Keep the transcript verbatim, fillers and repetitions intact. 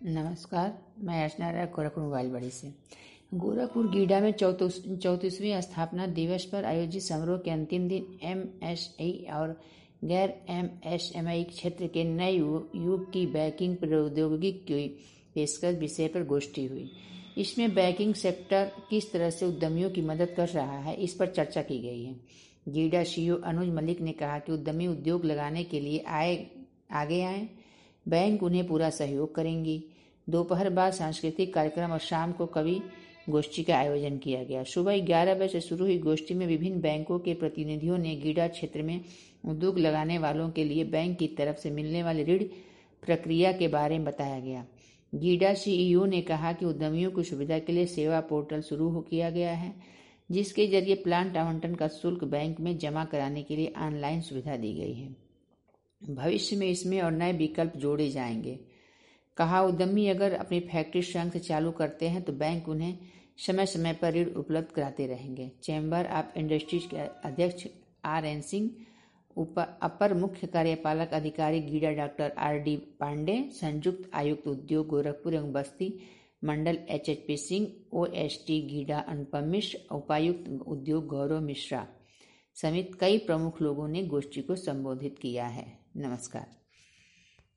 नमस्कार, मैं अर्चना राय गोरखपुर मोबाइल बड़ी से। गोरखपुर गीडा में चौंतीसवीं स्थापना दिवस पर आयोजित समारोह के अंतिम दिन एम एस ई और गैर एम एस एम ई क्षेत्र के नए युग की बैंकिंग प्रौद्योगिकी की पेशकश विषय पर गोष्ठी हुई। इसमें बैंकिंग सेक्टर किस तरह से उद्यमियों की मदद कर रहा है, इस पर चर्चा की गई है। गीडा सीईओ अनुज मलिक ने कहा कि उद्यमी उद्योग लगाने के लिए आए आगे आए, बैंक उन्हें पूरा सहयोग करेंगी। दोपहर बाद सांस्कृतिक कार्यक्रम और शाम को कवि गोष्ठी का आयोजन किया गया। सुबह ग्यारह बजे से शुरू हुई गोष्ठी में विभिन्न बैंकों के प्रतिनिधियों ने गीडा क्षेत्र में उद्योग लगाने वालों के लिए बैंक की तरफ से मिलने वाली ऋण प्रक्रिया के बारे में बताया गया। गीडा सीईओ ने कहा कि उद्यमियों की सुविधा के लिए सेवा पोर्टल शुरू किया गया है, जिसके जरिए प्लांट आवंटन का शुल्क बैंक में जमा कराने के लिए ऑनलाइन सुविधा दी गई है। भविष्य में इसमें और नए विकल्प जोड़े जाएंगे। कहा, उद्यमी अगर अपनी फैक्ट्री स्वयं से चालू करते हैं तो बैंक उन्हें समय समय पर ऋण उपलब्ध कराते रहेंगे। चैम्बर ऑफ इंडस्ट्रीज के अध्यक्ष आर एन सिंह, अपर मुख्य कार्यपालक अधिकारी GIDA doctor R D Pandey, संयुक्त आयुक्त उद्योग गोरखपुर एवं बस्ती मंडल H H P Singh, O S T GIDA Anupam Mishra, उपायुक्त उद्योग गौरव मिश्रा समेत कई प्रमुख लोगों ने गोष्ठी को संबोधित किया है। नमस्कार।